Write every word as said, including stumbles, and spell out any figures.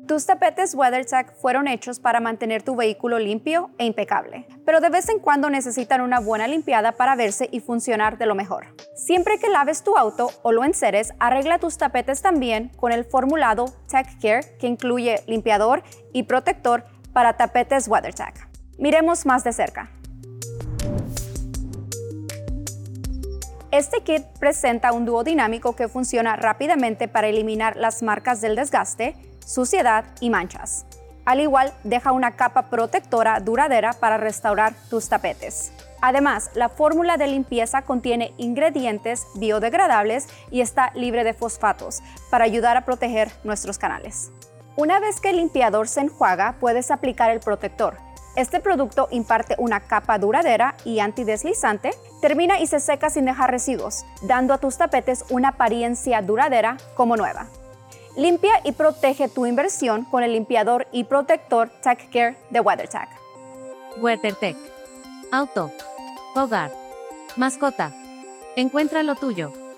Tus tapetes WeatherTech fueron hechos para mantener tu vehículo limpio e impecable, pero de vez en cuando necesitan una buena limpiada para verse y funcionar de lo mejor. Siempre que laves tu auto o lo enceres, arregla tus tapetes también con el formulado TechCare, que incluye limpiador y protector para tapetes WeatherTech. Miremos más de cerca. Este kit presenta un dúo dinámico que funciona rápidamente para eliminar las marcas del desgaste, suciedad y manchas. Al igual, deja una capa protectora duradera para restaurar tus tapetes. Además, la fórmula de limpieza contiene ingredientes biodegradables y está libre de fosfatos para ayudar a proteger nuestros canales. Una vez que el limpiador se enjuaga, puedes aplicar el protector. Este producto imparte una capa duradera y antideslizante, termina y se seca sin dejar residuos, dando a tus tapetes una apariencia duradera como nueva. Limpia y protege tu inversión con el limpiador y protector TechCare de WeatherTech. WeatherTech. Auto, hogar, mascota. Encuentra lo tuyo.